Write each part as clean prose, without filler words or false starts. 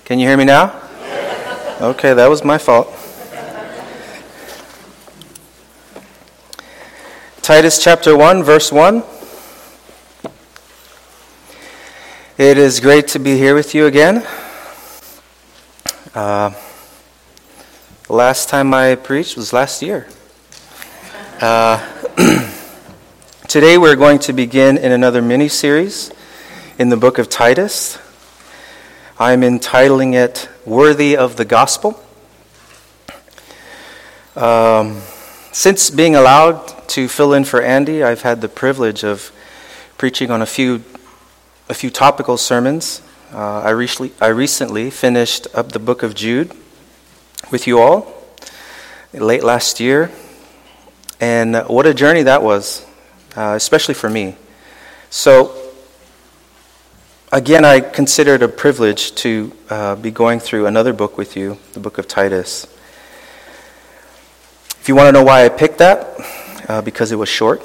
Can you hear me now? Okay, that was my fault. Titus chapter 1, verse 1. It is great to be here with you again. The last time I preached was last year. Today we're going to begin in another mini-series in the book of Titus. I'm entitling it Worthy of the Gospel. Since being allowed to fill in for Andy, I've had the privilege of preaching on a few topical sermons. I recently finished up the book of Jude with you all late last year, and what a journey that was, especially for me. So again, I consider it a privilege to be going through another book with you, the book of Titus. If you want to know why I picked that, because it was short.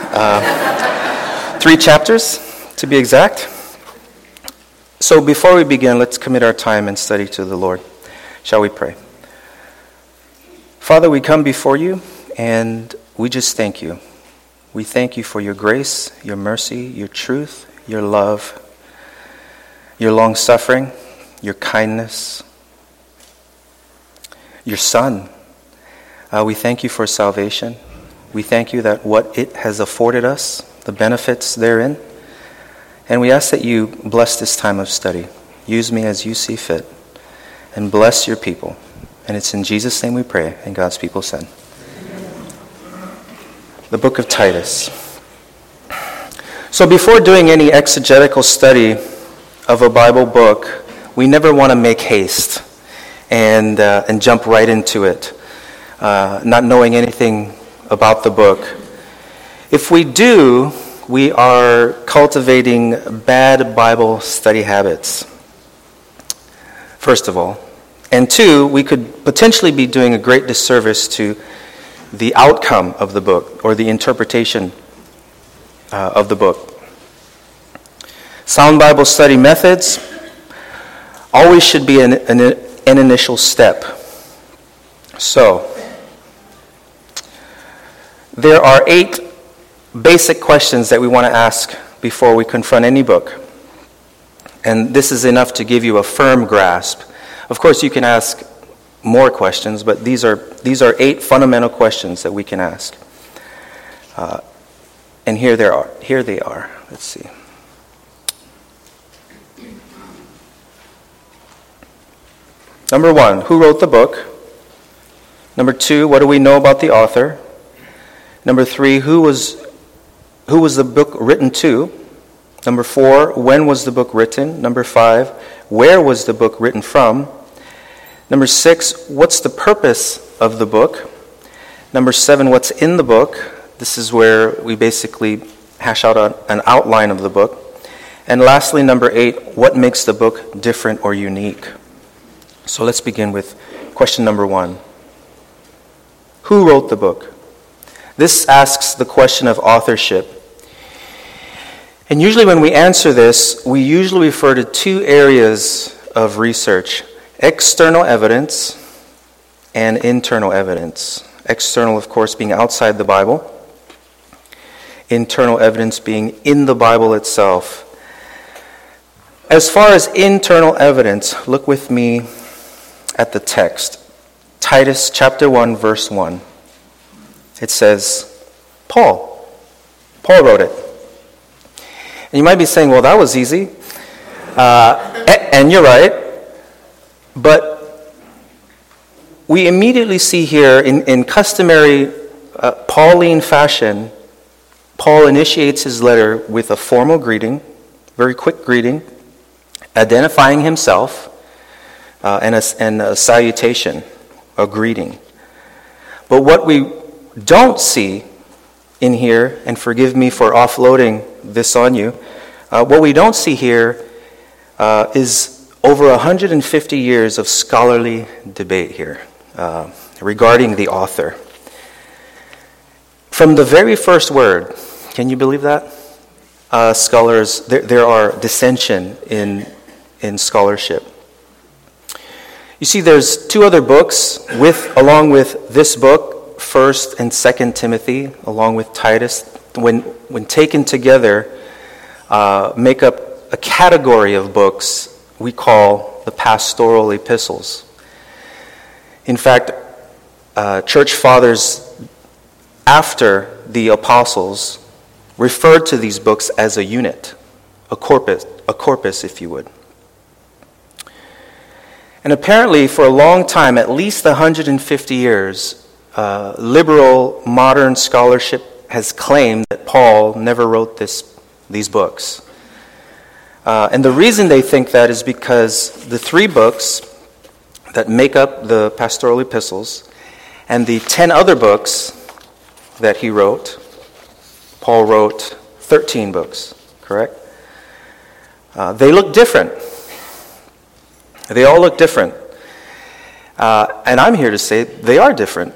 3 chapters, to be exact. So before we begin, let's commit our time and study to the Lord. Shall we pray? Father, we come before you, and we just thank you. We thank you for your grace, your mercy, your truth, your love, your long-suffering, your kindness, your Son. We thank you for salvation. We thank you that what it has afforded us, the benefits therein. And we ask that you bless this time of study. Use me as you see fit. And bless your people. And it's in Jesus' name we pray, and God's people said. The book of Titus. So before doing any exegetical study of a Bible book, we never want to make haste and jump right into it, not knowing anything about the book. If we do, we are cultivating bad Bible study habits, first of all. And 2, we could potentially be doing a great disservice to the outcome of the book or the interpretation of the book. Sound Bible study methods always should be an initial step. So, there are 8 basic questions that we want to ask before we confront any book. And this is enough to give you a firm grasp. Of course, you can ask more questions, but these are 8 fundamental questions that we can ask. And here they are. Let's see. Number 1, who wrote the book? Number 2, what do we know about the author? Number 3, who was the book written to? Number 4, when was the book written? Number 5, where was the book written from? Number 6, what's the purpose of the book? Number 7, what's in the book? This is where we basically hash out an outline of the book. And lastly, number 8, what makes the book different or unique? So let's begin with question number 1. Who wrote the book? This asks the question of authorship. And usually when we answer this, we usually refer to 2 areas of research: external evidence and internal evidence. External, of course, being outside the Bible. Internal evidence being in the Bible itself. As far as internal evidence, look with me at the text. Titus chapter 1, verse 1. It says, Paul wrote it. And you might be saying, well, that was easy. And you're right. But we immediately see here, in customary Pauline fashion, Paul initiates his letter with a formal greeting, very quick greeting, identifying himself, and a salutation, a greeting. But what we don't see in here, and forgive me for offloading this on you, what we don't see here is over 150 years of scholarly debate here regarding the author. From the very first word, can you believe that? Scholars, there are dissension in scholarship. You see, there's two other books along with this book, 1st and 2nd Timothy, along with Titus, when taken together, make up a category of books we call the pastoral epistles. In fact, church fathers after the apostles referred to these books as a unit, a corpus, if you would. And apparently, for a long time, at least 150 years, liberal modern scholarship has claimed that Paul never wrote these books. And the reason they think that is because the 3 books that make up the pastoral epistles and the 10 other books that he wrote, Paul wrote 13 books, correct? They look different. They all look different. And I'm here to say they are different.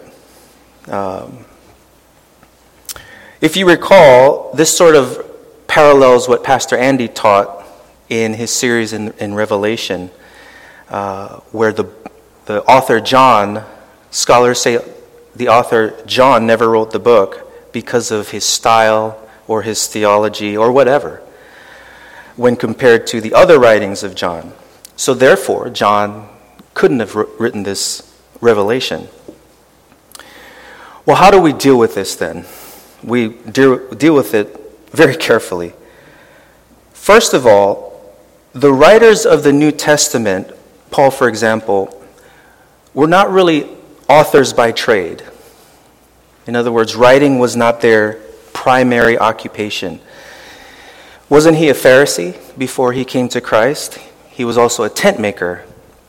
If you recall, this sort of parallels what Pastor Andy taught in his series in Revelation, where the author John, scholars say the author John never wrote the book because of his style or his theology or whatever, when compared to the other writings of John. So therefore, John couldn't have written this Revelation. Well, how do we deal with this then? We deal with it very carefully. First of all, the writers of the New Testament, Paul, for example, were not really authors by trade. In other words, writing was not their primary occupation. Wasn't he a Pharisee before he came to Christ? He was also a tent maker.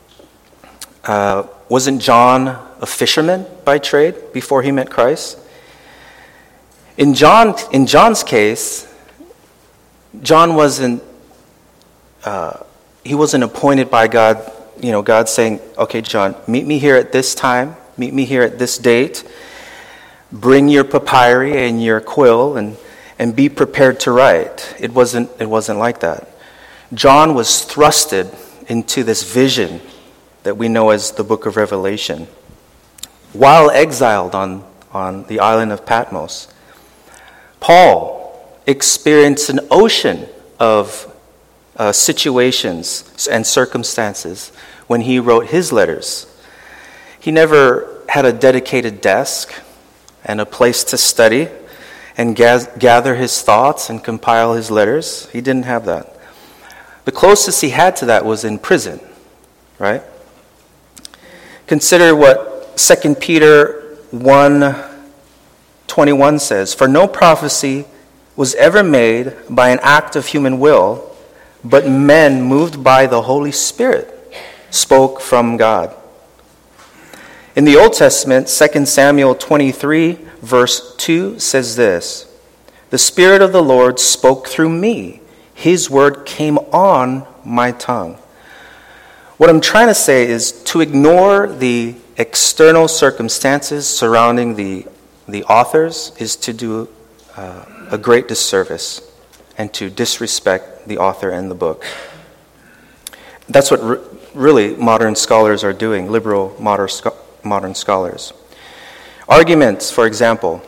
Wasn't John a fisherman by trade before he met Christ? In John's case, John wasn't appointed by God. You know, God saying, "Okay, John, meet me here at this time. Meet me here at this date. Bring your papyri and your quill, and be prepared to write." It wasn't like that. John was thrusted into this vision that we know as the book of Revelation, while exiled on the island of Patmos. Paul experienced an ocean of situations and circumstances when he wrote his letters. He never had a dedicated desk and a place to study and gather his thoughts and compile his letters. He didn't have that. The closest he had to that was in prison, right? Consider what 2 Peter 1:21 says, "For no prophecy was ever made by an act of human will, but men moved by the Holy Spirit spoke from God." In the Old Testament, 2 Samuel 23, verse 2 says this, "The Spirit of the Lord spoke through me. His word came on my tongue." What I'm trying to say is to ignore the external circumstances surrounding the authors is to do a great disservice and to disrespect the author and the book. That's what really modern scholars are doing, liberal modern scholars. Arguments, for example,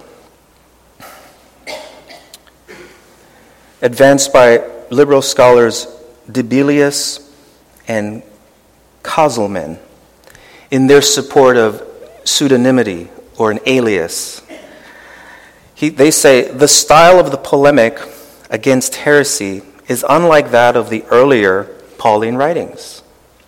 advanced by liberal scholars Dibelius and Kozelman in their support of pseudonymity or an alias. They say the style of the polemic against heresy is unlike that of the earlier Pauline writings.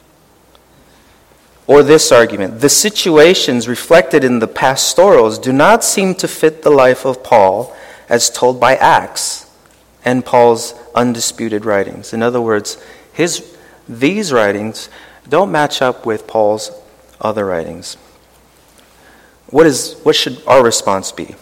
Or this argument, the situations reflected in the pastorals do not seem to fit the life of Paul as told by Acts and Paul's undisputed writings. In other words, these writings don't match up with Paul's other writings. What should our response be?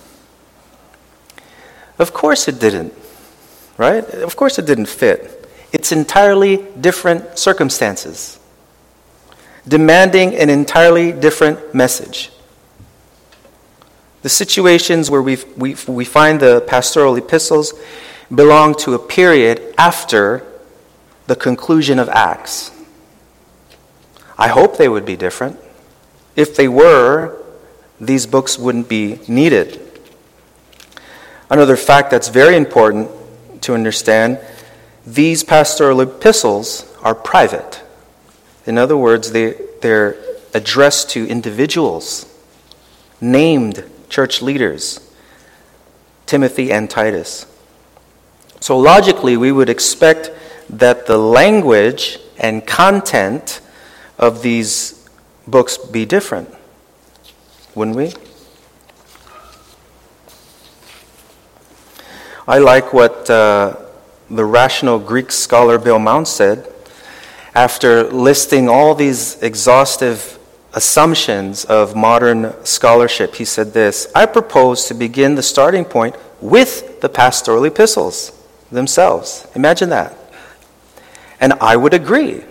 Of course it didn't, right? Of course it didn't fit. It's entirely different circumstances, demanding an entirely different message. The situations where we find the pastoral epistles belong to a period after the conclusion of Acts. I hope they would be different. If they were, these books wouldn't be needed. Another fact that's very important to understand, these pastoral epistles are private. In other words, they're addressed to individuals, named church leaders, Timothy and Titus. So logically, we would expect that the language and content of these books be different, wouldn't we? I like what the rational Greek scholar Bill Mounce said after listing all these exhaustive assumptions of modern scholarship. He said this: I propose to begin the starting point with the pastoral epistles themselves. Imagine that. And I would agree.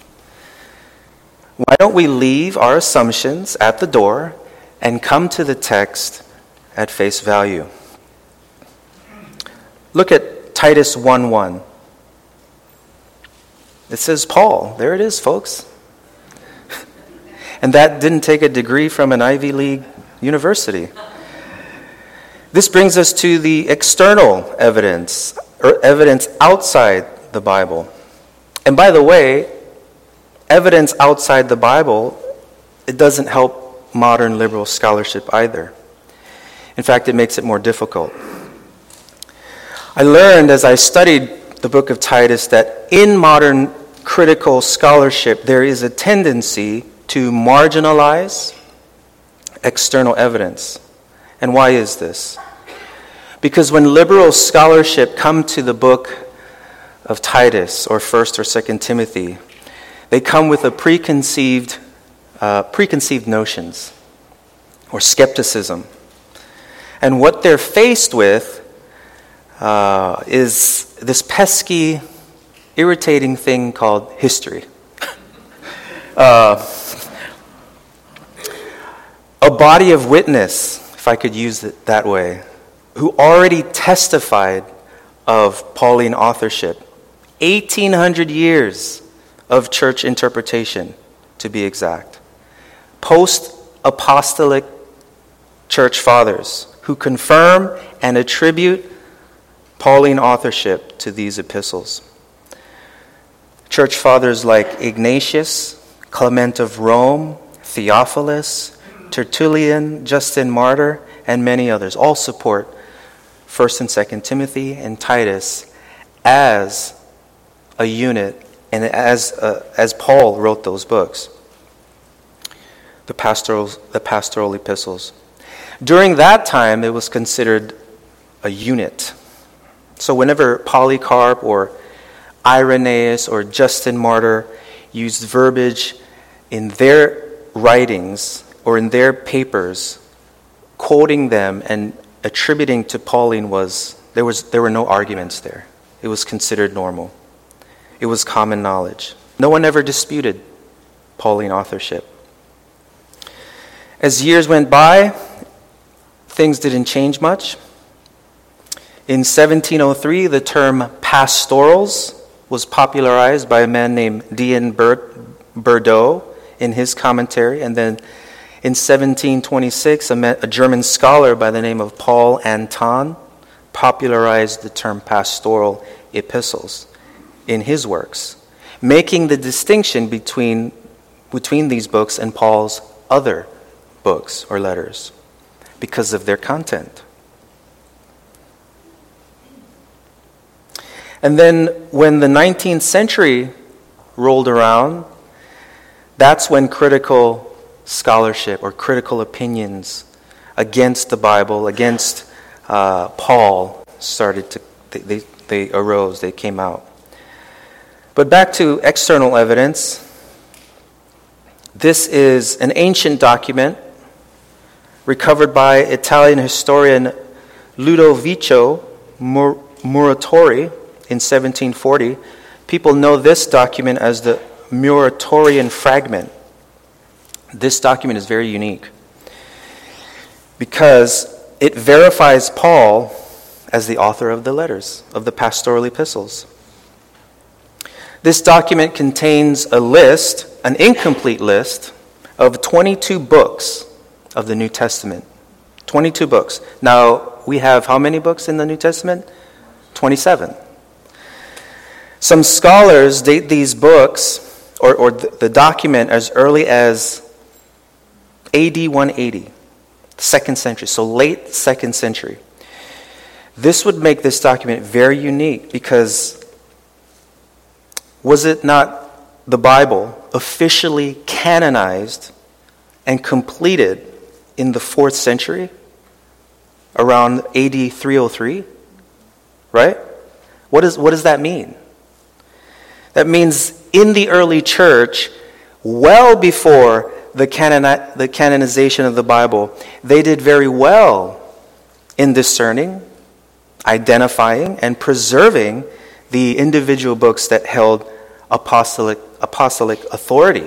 Why don't we leave our assumptions at the door and come to the text at face value? Look at Titus 1:1. It says Paul. There it is, folks. And that didn't take a degree from an Ivy League university. This brings us to the external evidence, or evidence outside the Bible. And by the way, evidence outside the Bible, it doesn't help modern liberal scholarship either. In fact, it makes it more difficult. I learned as I studied the book of Titus that in modern critical scholarship, there is a tendency to marginalize external evidence. And why is this? Because when liberal scholarship come to the book of Titus or 1st or 2nd Timothy, they come with a preconceived notions or skepticism. And what they're faced with is this pesky, irritating thing called history. A body of witness, if I could use it that way, who already testified of Pauline authorship. 1,800 years of church interpretation, to be exact. Post-apostolic church fathers who confirm and attribute Pauline authorship to these epistles. Church fathers like Ignatius, Clement of Rome, Theophilus, Tertullian, Justin Martyr, and many others all support 1st and 2nd Timothy and Titus as a unit and as Paul wrote those books, the pastoral epistles. During that time, it was considered a unit. So whenever Polycarp or Irenaeus or Justin Martyr used verbiage in their writings or in their papers, quoting them and attributing to Pauline there were no arguments there. It was considered normal. It was common knowledge. No one ever disputed Pauline authorship. As years went by, things didn't change much. In 1703, the term pastorals was popularized by a man named Dion Berdot in his commentary. And then in 1726, a German scholar by the name of Paul Anton popularized the term pastoral epistles in his works, making the distinction between these books and Paul's other books or letters because of their content. And then when the 19th century rolled around, that's when critical scholarship or critical opinions against the Bible, against Paul started to, they arose, they came out. But back to external evidence. This is an ancient document recovered by Italian historian Ludovico Muratori in 1740. People know this document as the Muratorian fragment. This document is very unique because it verifies Paul as the author of the letters, of the pastoral epistles. This document contains a list, an incomplete list, of 22 books of the New Testament. 22 books. Now, we have how many books in the New Testament? 27. Some scholars date these books, or the document, as early as AD 180, 2nd century, so late 2nd century. This would make this document very unique because was it not the Bible officially canonized and completed in the 4th century, around AD 303? Right? What does that mean? That means in the early church, well before the canonization of the Bible, they did very well in discerning, identifying, and preserving the individual books that held apostolic authority.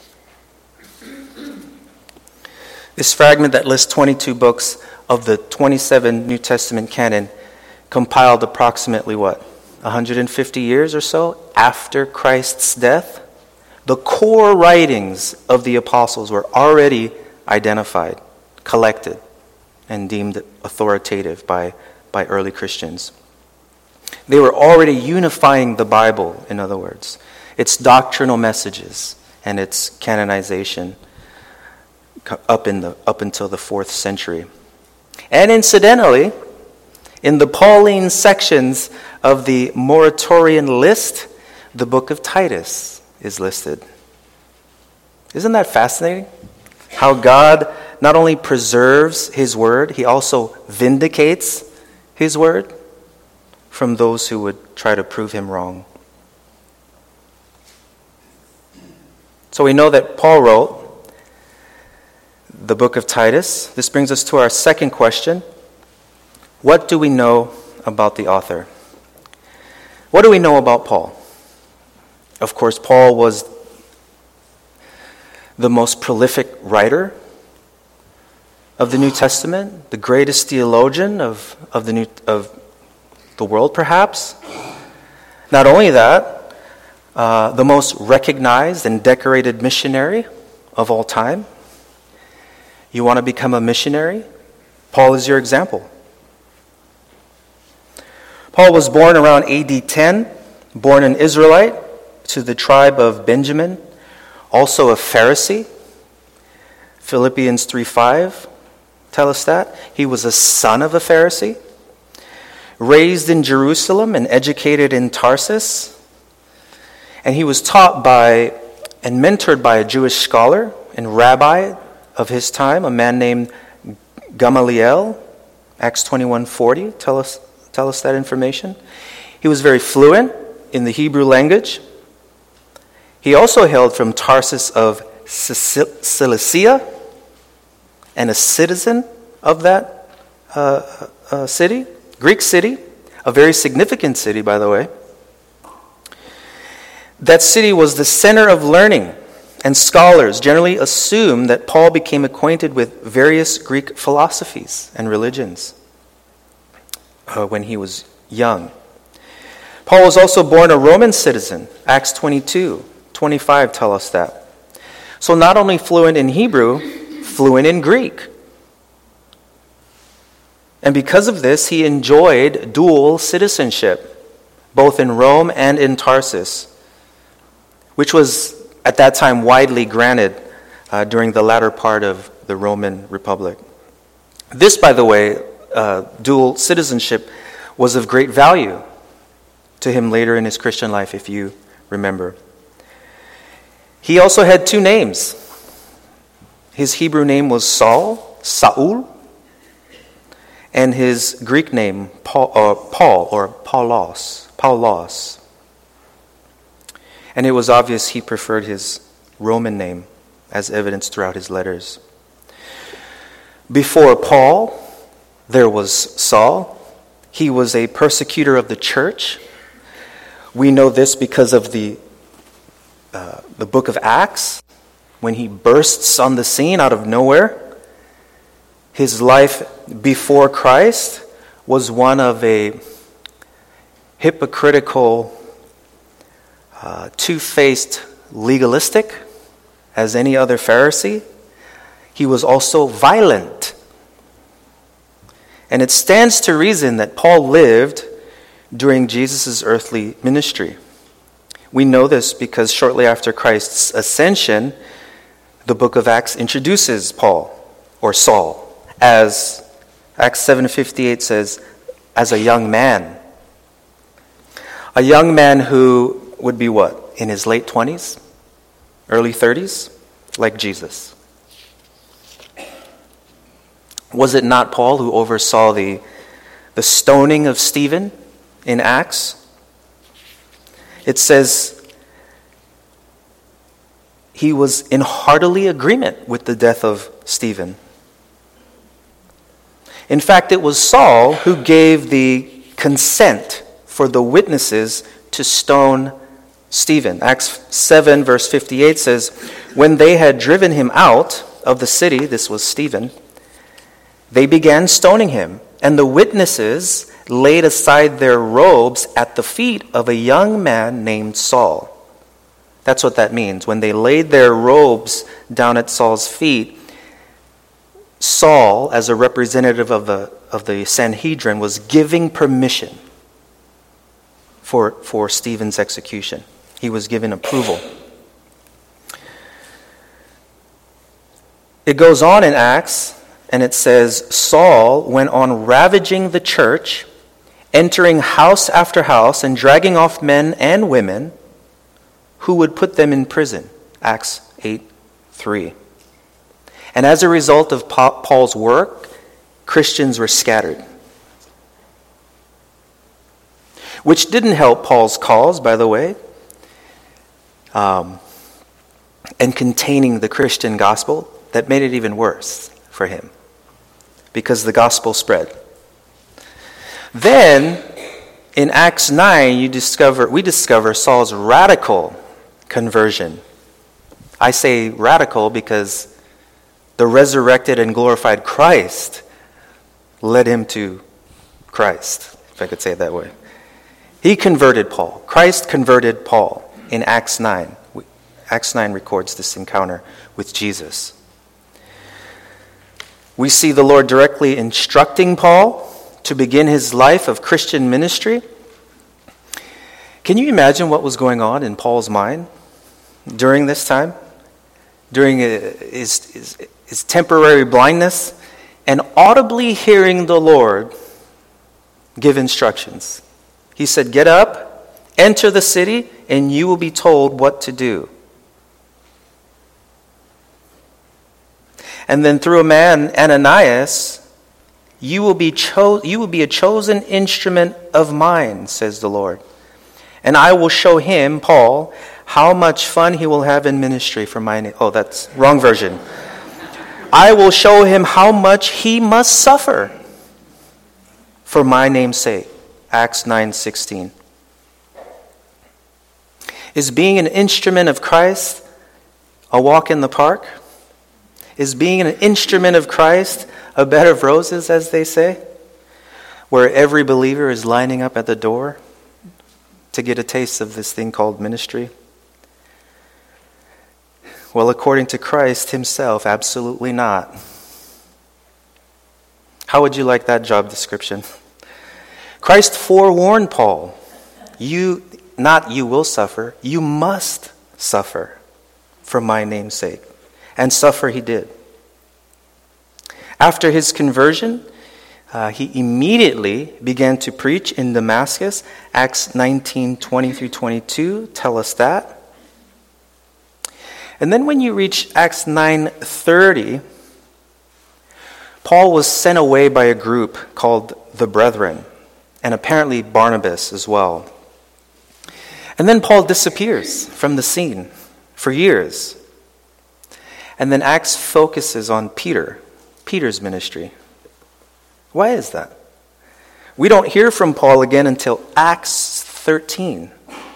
This fragment that lists 22 books of the 27 New Testament canon compiled approximately 150 years or so after Christ's death. The core writings of the apostles were already identified, collected, and deemed authoritative by early Christians. They were already unifying the Bible, in other words, its doctrinal messages and its canonization up until the 4th century. And incidentally, in the Pauline sections of the Muratorian list, the book of Titus is listed. Isn't that fascinating? How God not only preserves His word, He also vindicates His word from those who would try to prove Him wrong. So we know that Paul wrote the book of Titus. This brings us to our second question. What do we know about the author? What do we know about Paul? Of course, Paul was the most prolific writer of the New Testament, the greatest theologian of the world, perhaps. Not only that, the most recognized and decorated missionary of all time. You want to become a missionary? Paul is your example. Paul was born around AD 10, born an Israelite to the tribe of Benjamin, also a Pharisee. Philippians 3:5 tell us that. He was a son of a Pharisee, raised in Jerusalem and educated in Tarsus. And he was taught by and mentored by a Jewish scholar and rabbi of his time, a man named Gamaliel. Acts 21:40 tell us that information. He was very fluent in the Hebrew language. He also hailed from Tarsus of Cilicia and a citizen of that city, Greek city, a very significant city, by the way. That city was the center of learning, and scholars generally assume that Paul became acquainted with various Greek philosophies and religions when he was young. Paul was also born a Roman citizen. Acts 22:25 tell us that. So not only fluent in Hebrew, fluent in Greek. And because of this, he enjoyed dual citizenship, both in Rome and in Tarsus, which was at that time widely granted during the latter part of the Roman Republic. This, by the way, dual citizenship was of great value to him later in his Christian life, if you remember. He also had two names. His Hebrew name was Saul, and his Greek name, Paul or Paulos. And it was obvious he preferred his Roman name, as evidenced throughout his letters. Before Paul, there was Saul. He was a persecutor of the church. We know this because of the book of Acts, when he bursts on the scene out of nowhere. His life before Christ was one of a hypocritical two-faced legalistic as any other Pharisee. He was also violent. And it stands to reason that Paul lived during Jesus' earthly ministry. We know this because shortly after Christ's ascension, the book of Acts introduces Paul, or Saul, as Acts 7:58 says, as a young man. A young man who would be what? In his late 20s? Early 30s? Like Jesus. Was it not Paul who oversaw the stoning of Stephen in Acts? It says he was in heartily agreement with the death of Stephen. In fact, it was Saul who gave the consent for the witnesses to stone Stephen. Acts 7 verse 58 says, when they had driven him out of the city, this was Stephen, they began stoning him, and the witnesses laid aside their robes at the feet of a young man named Saul. That's what that means. When they laid their robes down at Saul's feet, Saul, as a representative of the Sanhedrin, was giving permission for Stephen's execution. He was given approval. It goes on in Acts, and it says, Saul went on ravaging the church, entering house after house and dragging off men and women who would put them in prison. Acts 8:3. And as a result of Paul's work, Christians were scattered. Which didn't help Paul's cause, by the way, and containing the Christian gospel. That made it even worse for him, because the gospel spread. Then, in Acts 9, we discover Saul's radical conversion. I say radical because the resurrected and glorified Christ led him to Christ, if I could say it that way. He converted Paul. Christ converted Paul in Acts 9. Acts 9 records this encounter with Jesus. We see the Lord directly instructing Paul to begin his life of Christian ministry. Can you imagine what was going on in Paul's mind during this time? During his temporary blindness, and audibly hearing the Lord give instructions. He said, get up, enter the city, and you will be told what to do. And then through a man, Ananias, you will be a chosen instrument of mine, says the Lord. And I will show him, Paul, how much fun he will have in ministry for my name. Oh, that's wrong version. I will show him how much he must suffer for my name's sake. Acts 9:16. Is being an instrument of Christ a walk in the park? Is being an instrument of Christ a bed of roses, as they say, where every believer is lining up at the door to get a taste of this thing called ministry? Well, according to Christ himself, absolutely not. How would you like that job description? Christ forewarned Paul, you will suffer, you must suffer for my name's sake. And suffer he did. After his conversion, he immediately began to preach in Damascus. Acts 19:20 through 22 tell us that. And then when you reach Acts 9:30, Paul was sent away by a group called the Brethren, and apparently Barnabas as well. And then Paul disappears from the scene for years. And then Acts focuses on Peter's ministry. Why is that? We don't hear from Paul again until Acts 13.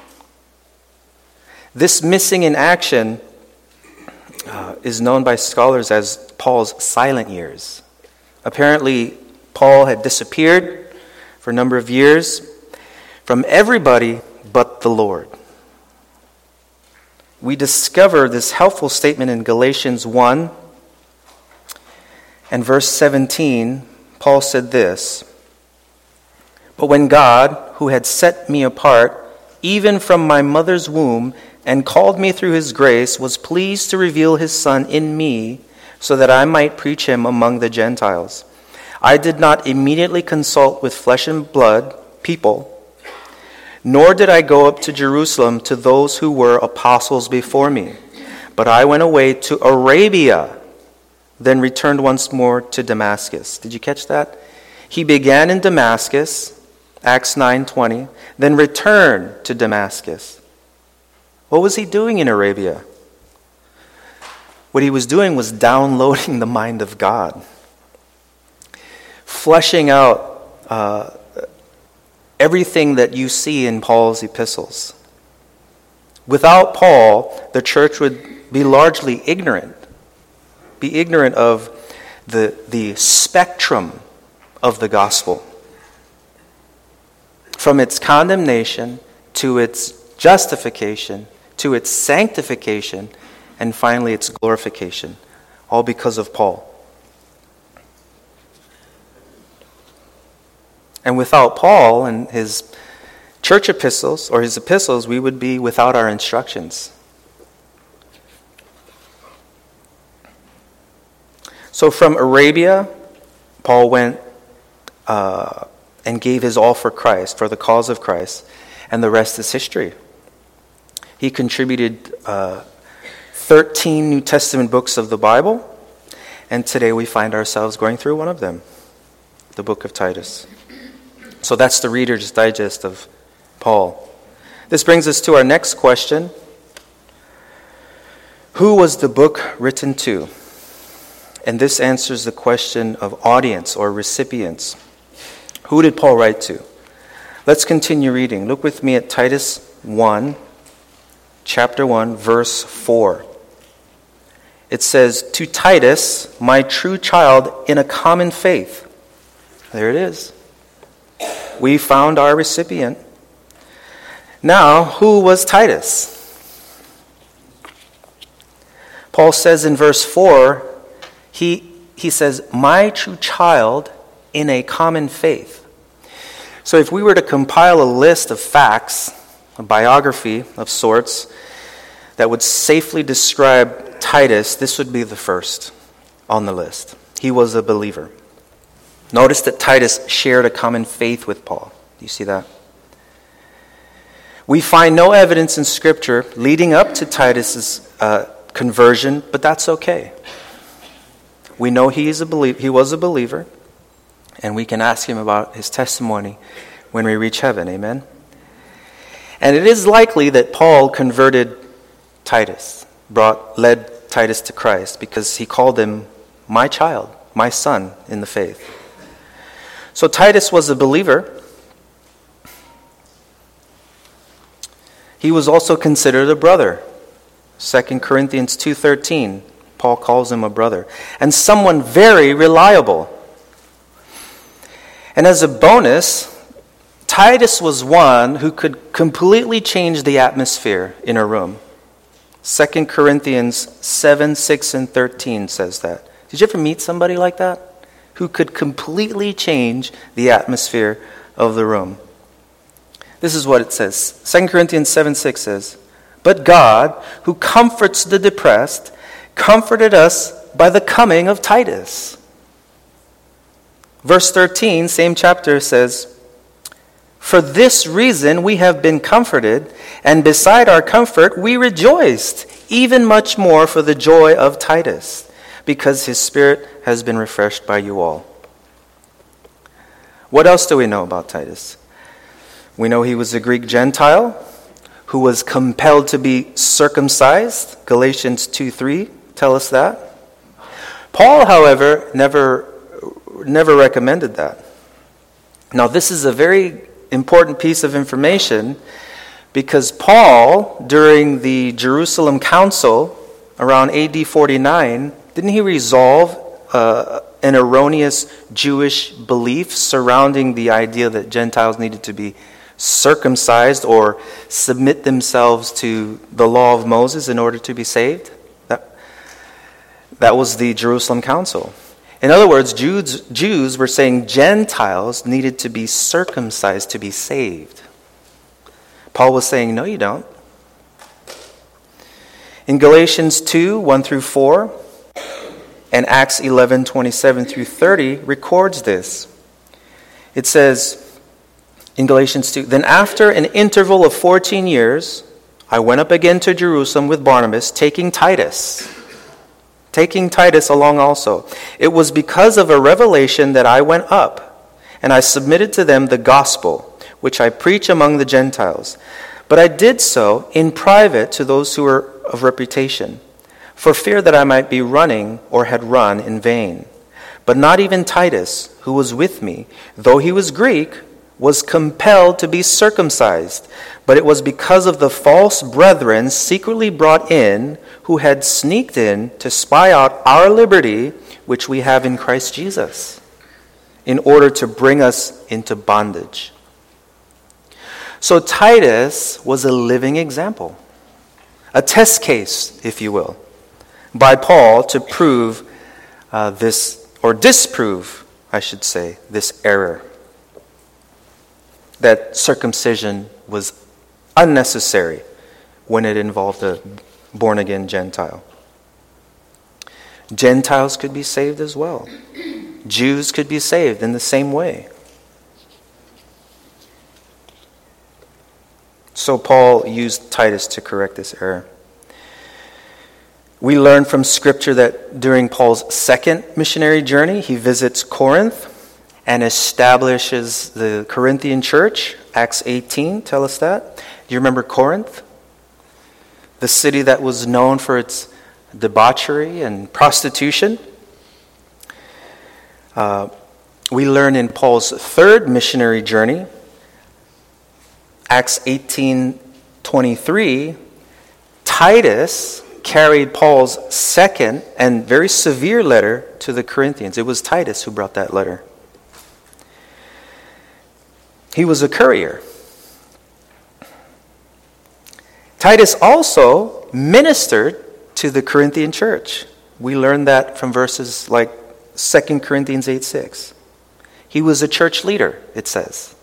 This missing in action is known by scholars as Paul's silent years. Apparently, Paul had disappeared for a number of years from everybody but the Lord. we discover this helpful statement in Galatians 1 and verse 17. Paul said this, "But when God, who had set me apart, even from my mother's womb, and called me through his grace, was pleased to reveal his Son in me, so that I might preach him among the Gentiles. I did not immediately consult with flesh and blood people, nor did I go up to Jerusalem to those who were apostles before me, but I went away to Arabia, then returned once more to Damascus." Did you catch that? He began in Damascus, Acts 9:20, then returned to Damascus. What was he doing in Arabia? What he was doing was downloading the mind of God, fleshing out everything that you see in Paul's epistles. Without Paul, the church would be largely ignorant of the spectrum of the gospel, from its condemnation to its justification to its sanctification and finally its glorification, all because of Paul. And without Paul and his church epistles, or his epistles, we would be without our instructions. So from Arabia, Paul went and gave his all for Christ, for the cause of Christ, and the rest is history. He contributed 13 New Testament books of the Bible, and today we find ourselves going through one of them, the book of Titus. So that's the Reader's Digest of Paul. This brings us to our next question. Who was the book written to? And this answers the question of audience or recipients. Who did Paul write to? Let's continue reading. Look with me at Titus 1, chapter 1, verse 4. It says, "To Titus, my true child in a common faith." There it is. We found our recipient. Now, who was Titus? Paul says in verse 4, he says, "My true child in a common faith." So if we were to compile a list of facts, a biography of sorts, that would safely describe Titus, this would be the first on the list. He was a believer. Notice that Titus shared a common faith with Paul. Do you see that? We find no evidence in Scripture leading up to Titus's conversion, but that's okay. We know he was a believer, and we can ask him about his testimony when we reach heaven. Amen? And it is likely that Paul converted Titus, led Titus to Christ, because he called him my child, my son in the faith. So Titus was a believer. He was also considered a brother. 2 Corinthians 2:13, Paul calls him a brother. And someone very reliable. And as a bonus, Titus was one who could completely change the atmosphere in a room. 2 Corinthians 7, 6, and 13 says that. Did you ever meet somebody like that? Who could completely change the atmosphere of the room? This is what it says. 2 Corinthians 7, 6 says, "But God, who comforts the depressed, comforted us by the coming of Titus." Verse 13, same chapter, says, "For this reason we have been comforted, and beside our comfort we rejoiced, even much more for the joy of Titus, because his spirit has been refreshed by you all." What else do we know about Titus? We know he was a Greek Gentile who was compelled to be circumcised. Galatians 2:3 tell us that. Paul, however, never recommended that. Now, this is a very important piece of information, because Paul, during the Jerusalem Council around AD 49, didn't he resolve an erroneous Jewish belief surrounding the idea that Gentiles needed to be circumcised or submit themselves to the law of Moses in order to be saved. That was the Jerusalem Council. In other words, Jews were saying Gentiles needed to be circumcised to be saved. Paul was saying, no, you don't. In Galatians 2, 1 through 4, and Acts 11, 27 through 30 records this. It says in Galatians 2, then after an interval of 14 years, I went up again to Jerusalem with Barnabas, taking Titus along also. It was because of a revelation that I went up, and I submitted to them the gospel, which I preach among the Gentiles. But I did so in private to those who were of reputation, for fear that I might be running or had run in vain. But not even Titus, who was with me, though he was Greek, was compelled to be circumcised. But it was because of the false brethren secretly brought in, who had sneaked in to spy out our liberty, which we have in Christ Jesus, in order to bring us into bondage. So Titus was a living example, a test case, if you will, by Paul to prove disprove, I should say, this error, that circumcision was unnecessary when it involved a born-again Gentile. Gentiles could be saved as well. Jews could be saved in the same way. So Paul used Titus to correct this error. We learn from Scripture that during Paul's second missionary journey, he visits Corinth and establishes the Corinthian church. Acts 18 tell us that. Do you remember Corinth? The city that was known for its debauchery and prostitution. We learn in Paul's third missionary journey, Acts 18:23, Titus carried Paul's second and very severe letter to the Corinthians. It was Titus who brought that letter. He was a courier. Titus also ministered to the Corinthian church. We learned that from verses like 2 Corinthians 8:6. He was a church leader, it says.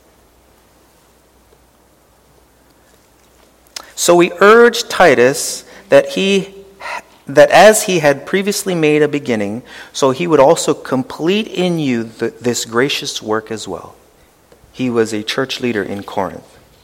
So we urge Titus that as he had previously made a beginning, so he would also complete in you this gracious work as well. He was a church leader in Corinth.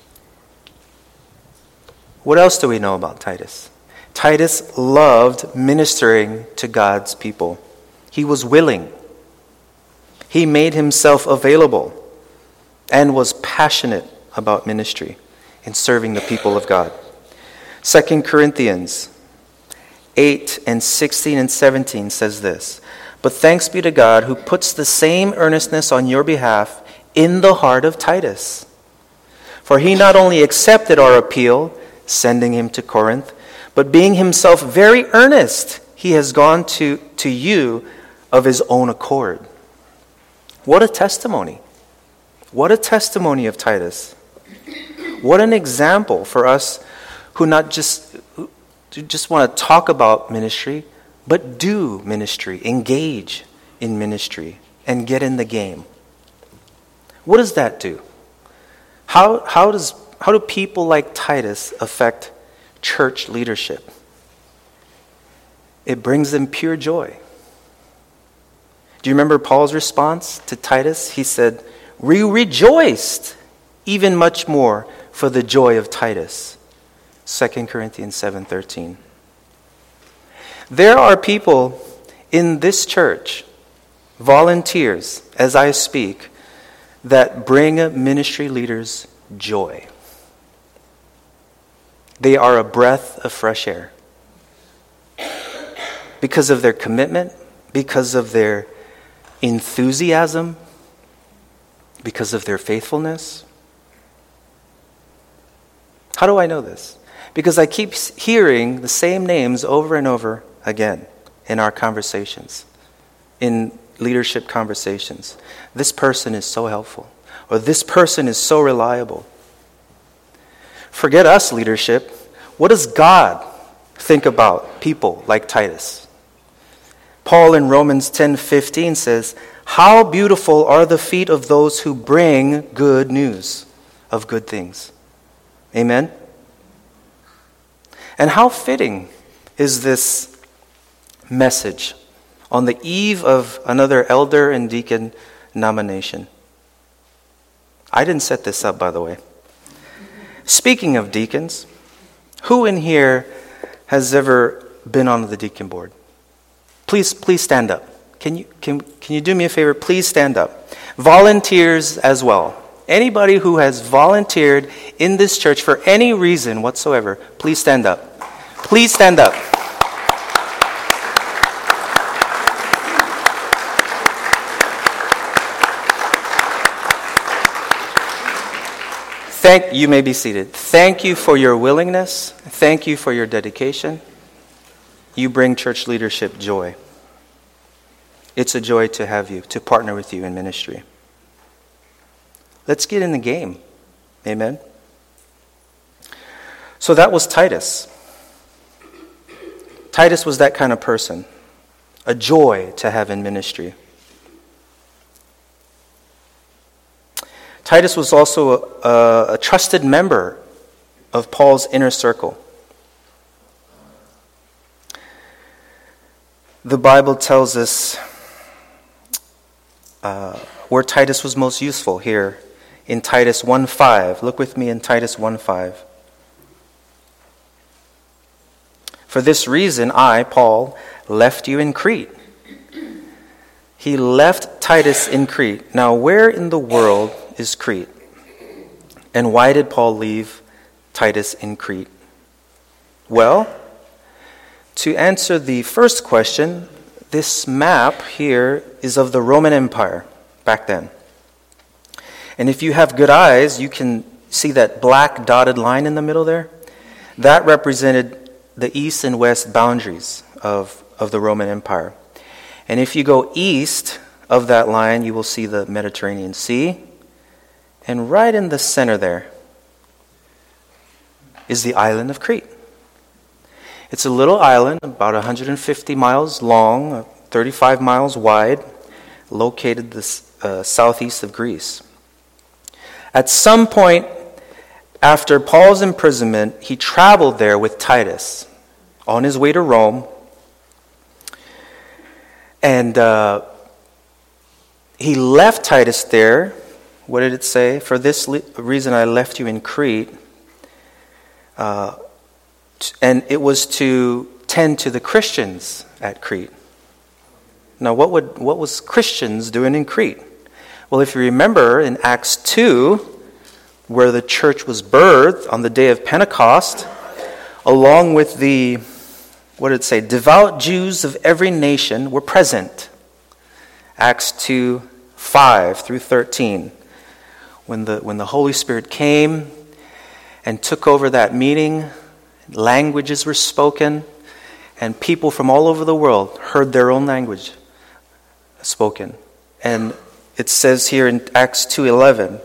What else do we know about Titus? Titus loved ministering to God's people. He was willing. He made himself available and was passionate about ministry in serving the people of God. 2 Corinthians 8 and 16 and 17 says this, but thanks be to God who puts the same earnestness on your behalf in the heart of Titus. For he not only accepted our appeal, sending him to Corinth, but being himself very earnest, he has gone to you of his own accord. What a testimony. What a testimony of Titus. What an example for us who just want to talk about ministry, but do ministry, engage in ministry, and get in the game. What does that do? How do people like Titus affect church leadership? It brings them pure joy. Do you remember Paul's response to Titus? He said, we rejoiced even much more for the joy of Titus. 2 Corinthians 7:13. There are people in this church, volunteers, as I speak, that bring ministry leaders joy. They are a breath of fresh air. Because of their commitment, because of their enthusiasm, because of their faithfulness. How do I know this? Because I keep hearing the same names over and over again in our conversations, in leadership conversations. This person is so helpful, or this person is so reliable. Forget us, leadership. What does God think about people like Titus? Paul in Romans 10:15 says, "How beautiful are the feet of those who bring good news of good things." Amen? And how fitting is this message on the eve of another elder and deacon nomination? I didn't set this up, by the way. Speaking of deacons, who in here has ever been on the deacon board? Please stand up. Can you do me a favor? Please stand up. Volunteers as well. Anybody who has volunteered in this church for any reason whatsoever, please stand up. Please stand up. You may be seated. Thank you for your willingness. Thank you for your dedication. You bring church leadership joy. It's a joy to have you, to partner with you in ministry. Let's get in the game. Amen. So that was Titus. Titus was that kind of person. A joy to have in ministry. Titus was also a trusted member of Paul's inner circle. The Bible tells us where Titus was most useful here in Titus 1:5. Look with me in Titus 1:5. For this reason, I, Paul, left you in Crete. He left Titus in Crete. Now, where in the world is Crete? And why did Paul leave Titus in Crete? Well, to answer the first question, this map here is of the Roman Empire back then. And if you have good eyes, you can see that black dotted line in the middle there. That represented the east and west boundaries of the Roman Empire. And if you go east of that line, you will see the Mediterranean Sea. And right in the center there is the island of Crete. It's a little island, about 150 miles long, 35 miles wide, located the southeast of Greece. At some point after Paul's imprisonment, he traveled there with Titus on his way to Rome. And he left Titus there. What did it say? For this reason I left you in Crete. And it was to tend to the Christians at Crete. Now, what was Christians doing in Crete? Well, if you remember in Acts 2, where the church was birthed on the day of Pentecost, along with the, what did it say? Devout Jews of every nation were present. Acts 2:5 through 13. When the Holy Spirit came and took over that meeting, languages were spoken, and people from all over the world heard their own language spoken. And it says here in Acts 2:11,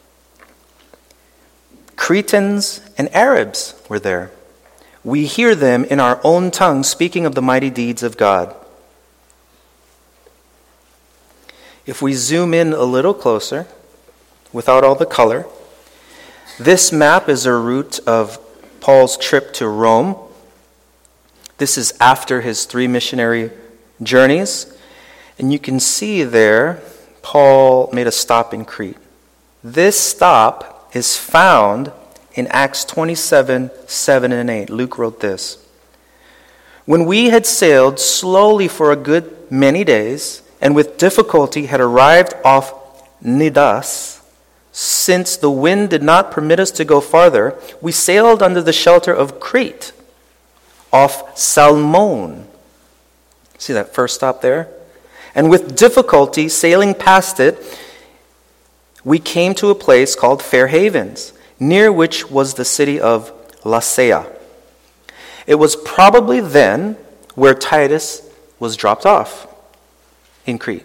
Cretans and Arabs were there. We hear them in our own tongue speaking of the mighty deeds of God. If we zoom in a little closer, without all the color, this map is a route of Paul's trip to Rome. This is after his 3 missionary journeys. And you can see there, Paul made a stop in Crete. This stop is found in Acts 27:7 and 8. Luke wrote this. When we had sailed slowly for a good many days, and with difficulty had arrived off Cnidus, since the wind did not permit us to go farther, we sailed under the shelter of Crete, off Salmone. See that first stop there? And with difficulty sailing past it, we came to a place called Fair Havens, near which was the city of Lasea. It was probably then where Titus was dropped off in Crete,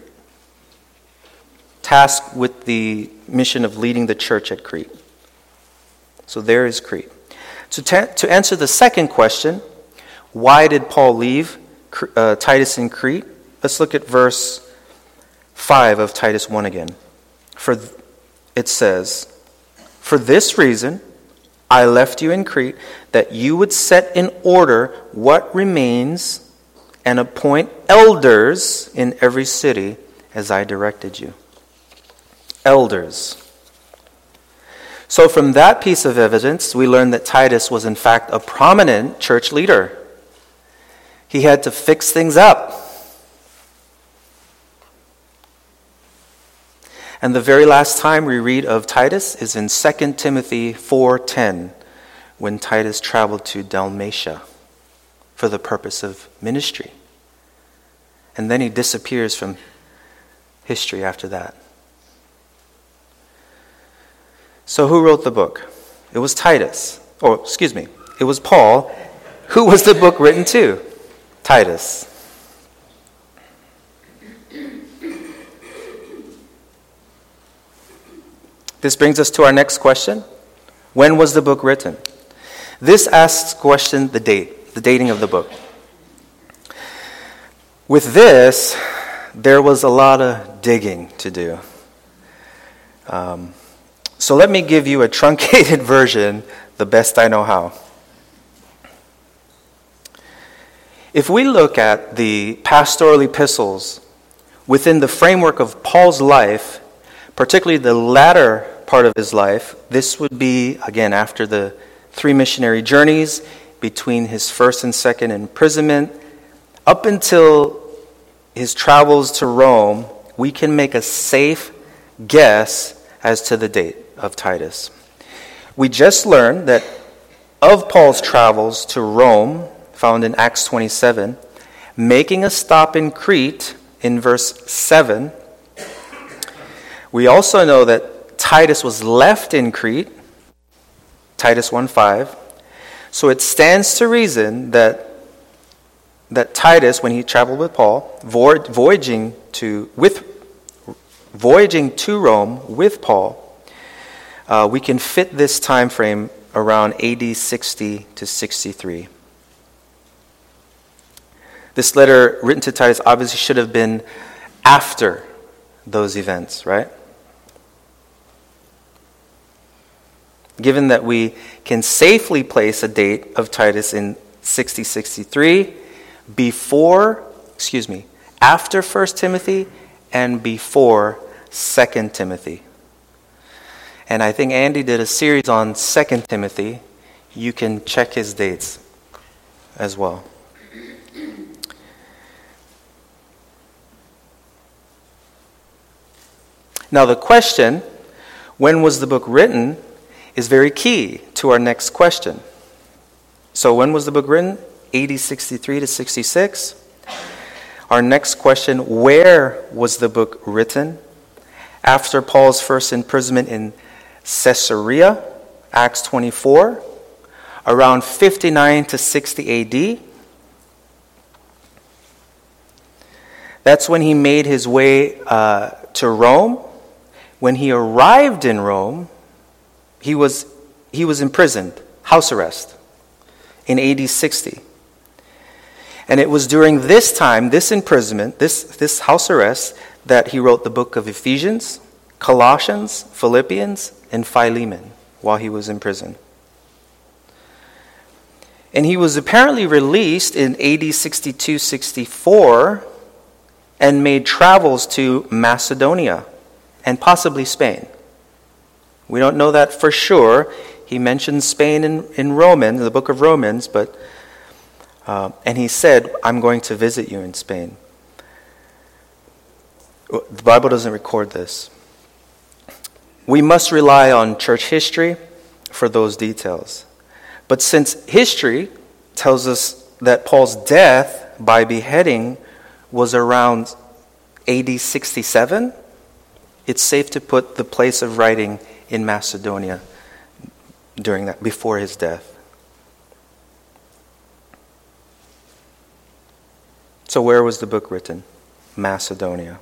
tasked with the mission of leading the church at Crete. So there is Crete. To answer the second question, why did Paul leave Titus in Crete? Let's look at verse 5 of Titus 1 again. It says, "For this reason I left you in Crete, that you would set in order what remains and appoint elders in every city as I directed you." Elders. So from that piece of evidence, we learn that Titus was in fact a prominent church leader. He had to fix things up. And the very last time we read of Titus is in 2 Timothy 4:10, when Titus traveled to Dalmatia for the purpose of ministry. And then he disappears from history after that. So who wrote the book? It was Titus. It was Paul. Who was the book written to? Titus. This brings us to our next question. When was the book written? This asks question the dating of the book. With this, there was a lot of digging to do. So let me give you a truncated version, the best I know how. If we look at the pastoral epistles within the framework of Paul's life, particularly the latter part of his life, this would be, again, after the 3 missionary journeys, between his first and second imprisonment, up until his travels to Rome, we can make a safe guess as to the date of Titus. We just learned that of Paul's travels to Rome, found in Acts 27, making a stop in Crete in verse 7, we also know that Titus was left in Crete, Titus 1:5. So it stands to reason that Titus, when he traveled with Paul, voyaging to Rome with Paul, we can fit this time frame around AD 60 to 63. This letter written to Titus obviously should have been after those events, right? Given that we can safely place a date of Titus in 60-63 after 1 Timothy and before 2 Timothy. And I think Andy did a series on 2 Timothy. You can check his dates as well. Now the question, when was the book written, is very key to our next question. So when was the book written? AD 63 to 66. Our next question, where was the book written? After Paul's first imprisonment in Caesarea, Acts 24, around 59 to 60 AD. That's when he made his way to Rome. When he arrived in Rome, he was imprisoned, house arrest, in AD 60. And it was during this time, this imprisonment, this house arrest, that he wrote the book of Ephesians, Colossians, Philippians, and Philemon while he was in prison. And he was apparently released in AD 62-64 and made travels to Macedonia and possibly Spain. We don't know that for sure. He mentions Spain in Romans, the book of Romans, but and he said, "I'm going to visit you in Spain." The Bible doesn't record this. We must rely on church history for those details. But since history tells us that Paul's death by beheading was around AD 67, it's safe to put the place of writing in Macedonia during that, before his death. So where was the book written? Macedonia.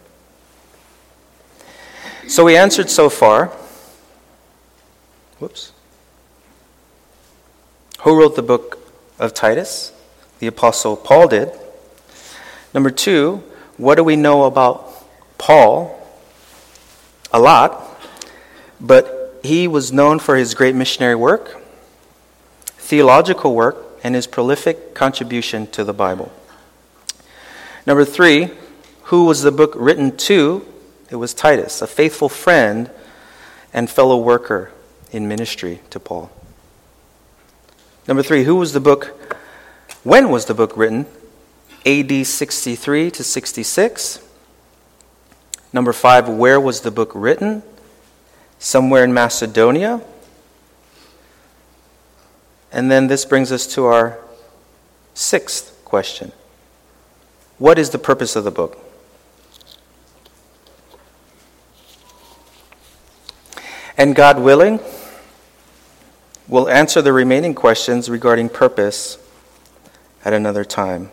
So we answered so far. Who wrote the book of Titus? The Apostle Paul did. Number 2, what do we know about Paul? A lot, but he was known for his great missionary work, theological work, and his prolific contribution to the Bible. Number 3, who was the book written to? It was Titus, a faithful friend and fellow worker in ministry to Paul. Number 3, who was the book? When was the book written? AD 63 to 66. Number 5, where was the book written? Somewhere in Macedonia. And then this brings us to our 6th question. What is the purpose of the book? And God willing, we'll answer the remaining questions regarding purpose at another time.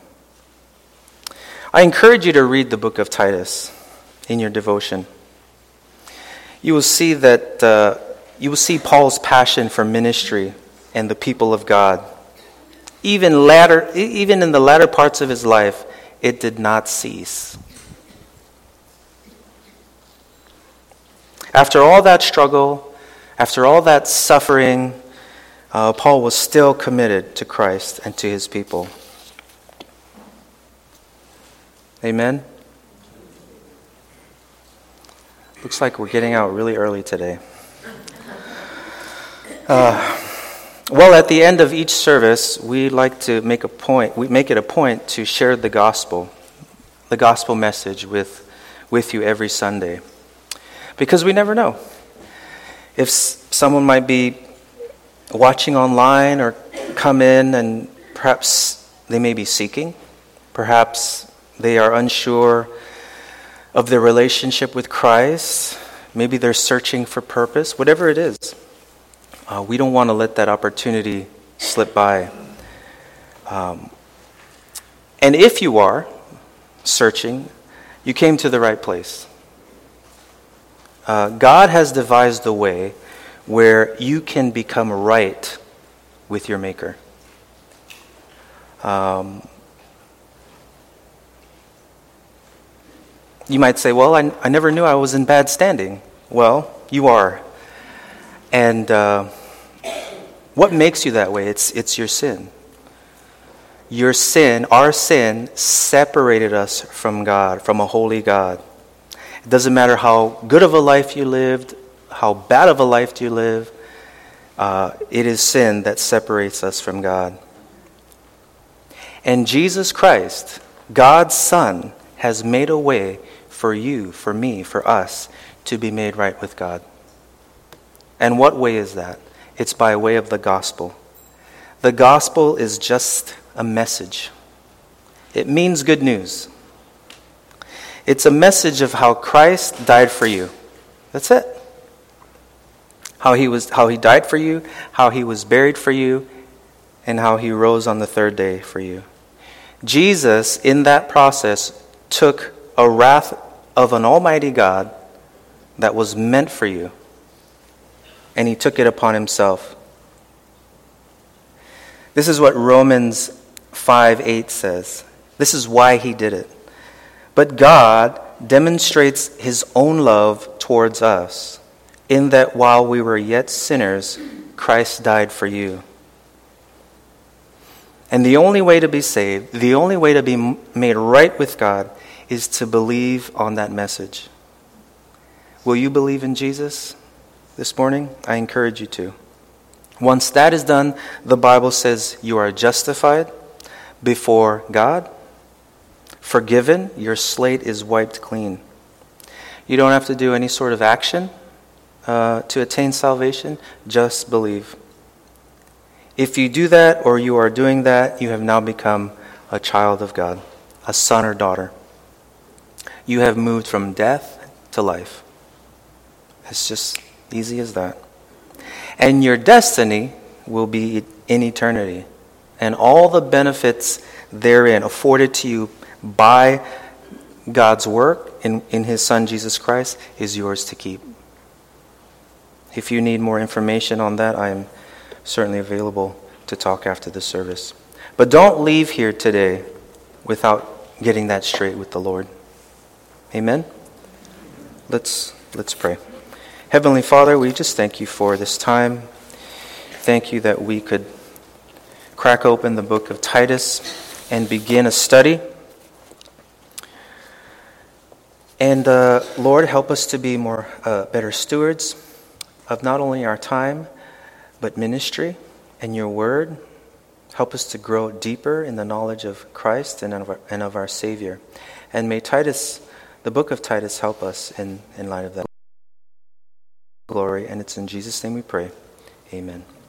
I encourage you to read the book of Titus in your devotion. You will see Paul's passion for ministry and the people of God. Even in the latter parts of his life, it did not cease. After all that struggle, after all that suffering, Paul was still committed to Christ and to his people. Amen? Looks like we're getting out really early today. Well, at the end of each service, we like to make it a point to share the gospel message with you every Sunday. Because we never know. If someone might be watching online or come in and perhaps they may be seeking, perhaps they are unsure of their relationship with Christ, maybe they're searching for purpose, whatever it is. We don't want to let that opportunity slip by. And if you are searching, you came to the right place. God has devised a way where you can become right with your Maker. You might say, well, I never knew I was in bad standing. Well, you are. And what makes you that way? It's your sin. Your sin, our sin, separated us from God, from a holy God. It doesn't matter how good of a life you lived, how bad of a life you live, it is sin that separates us from God. And Jesus Christ, God's Son, has made a way for you, for me, for us, to be made right with God. And what way is that? It's by way of the gospel. The gospel is just a message. It means good news. It's a message of how Christ died for you. That's it. How he died for you, how he was buried for you, and how he rose on the third day for you. Jesus, in that process, took a wrath of an almighty God that was meant for you, and he took it upon himself. This is what Romans 5:8 says. This is why he did it. But God demonstrates his own love towards us, in that while we were yet sinners, Christ died for you. And the only way to be saved, the only way to be made right with God, is to believe on that message. Will you believe in Jesus this morning? I encourage you to. Once that is done, the Bible says you are justified before God, forgiven, your slate is wiped clean. You don't have to do any sort of action to attain salvation, just believe. If you do that, or you are doing that, you have now become a child of God, a son or daughter. You have moved from death to life. It's just easy as that. And your destiny will be in eternity. And all the benefits therein afforded to you by God's work in his Son Jesus Christ is yours to keep. If you need more information on that, I am certainly available to talk after the service. But don't leave here today without getting that straight with the Lord. Amen? Let's pray. Heavenly Father, we just thank you for this time. Thank you that we could crack open the book of Titus and begin a study. And Lord, help us to be better stewards of not only our time, but ministry and your word. Help us to grow deeper in the knowledge of Christ and of our Savior. And may Titus, the book of Titus, help us in light of that glory. And it's in Jesus' name we pray. Amen.